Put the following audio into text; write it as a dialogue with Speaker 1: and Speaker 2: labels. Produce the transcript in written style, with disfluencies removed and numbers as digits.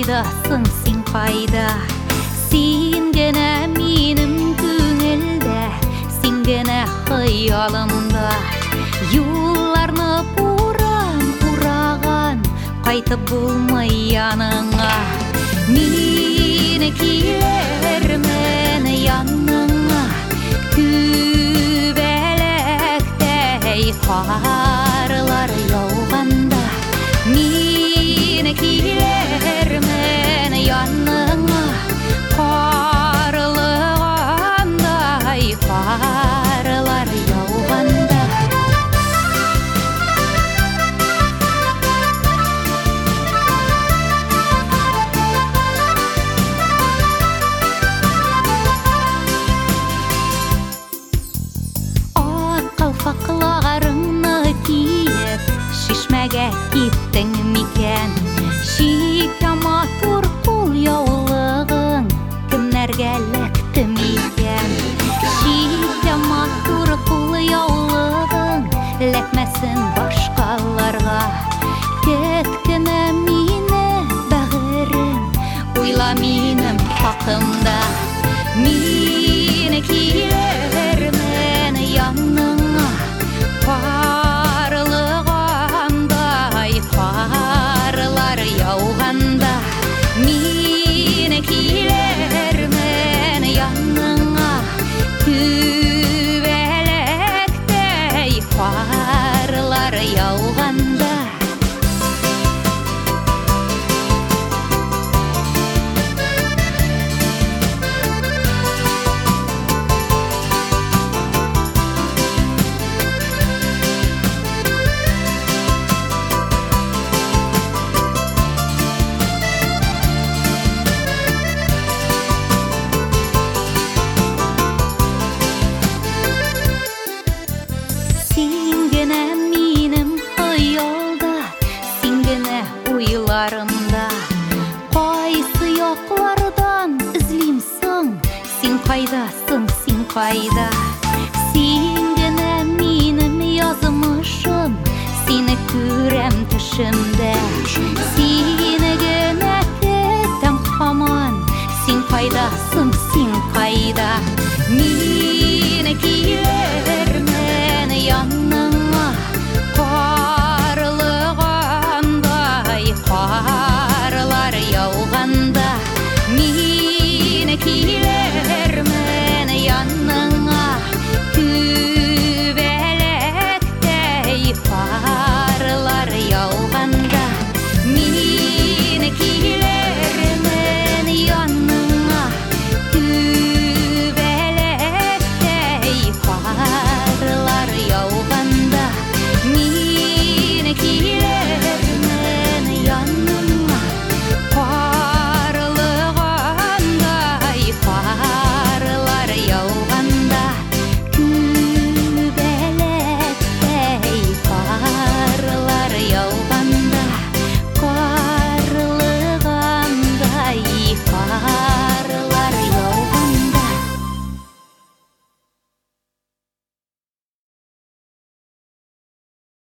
Speaker 1: қайдасың, сен қайда? Сен генә минем күңелдә, сен генә хыялымда. Юлларны ураган, кайтып булмый яныңа. Мине килермен яныңа, күбәләктәй карлар яуганда. Мине килермен яныңа, карлыгандай карлар яуганда. Қалфақларыңны киіп, шишмәгә киттің микән? Шикә матур кул яулығың кемнәргә ләкте микән? Шикә матур кул яулығың ләкмәсен башкаларга. Көткене мине бәгырем, уйла минем хакымда. Мине килермен яныңа, карлыгандай карлар яуганда. Мине килермен яныңа, күбәләктәй карлар яуганда. Кайсы яклардан излимсың, син кайдасың, син кайда? Син генә минем язмышым, сине күрәм төшемдә. Сине генә көтәм һаман, син кайдасың, син кайда?